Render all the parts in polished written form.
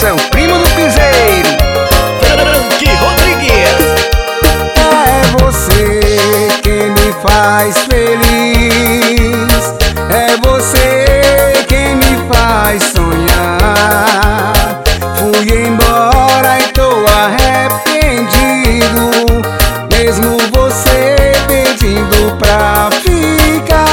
Produção Primo do Piseiro, Frank Rodrigues. É você quem me faz feliz, é você quem me faz sonhar. Fui embora e tô arrependido, mesmo você pedindo pra ficar.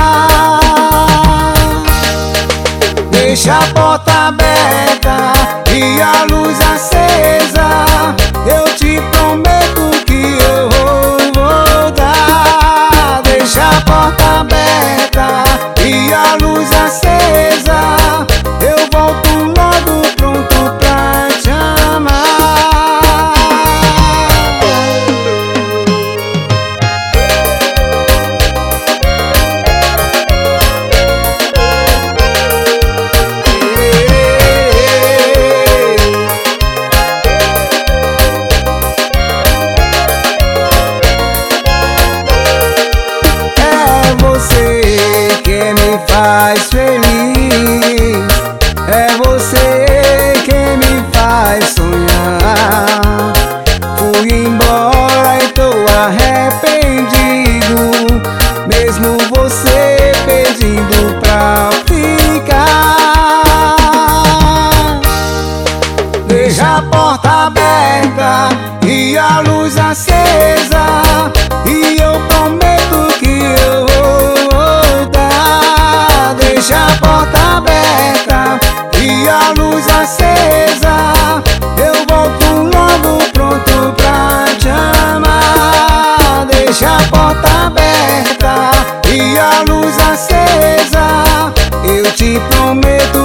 Deixa a porta aberta e a luz acesa, eu te prometo que eu vou voltar. Deixa a porta aberta e a luz acesa, eu volto logo pronto pra te amar. Faz feliz, é você quem me faz sonhar. Fui embora e tô arrependido, mesmo você pedindo pra ficar. Deixa a porta aberta e a luz acesa, e eu prometo que eu vou voltar. Deixa a porta aberta e a luz acesa, eu volto logo pronto pra te amar. Deixa a porta aberta e a luz acesa, eu te prometo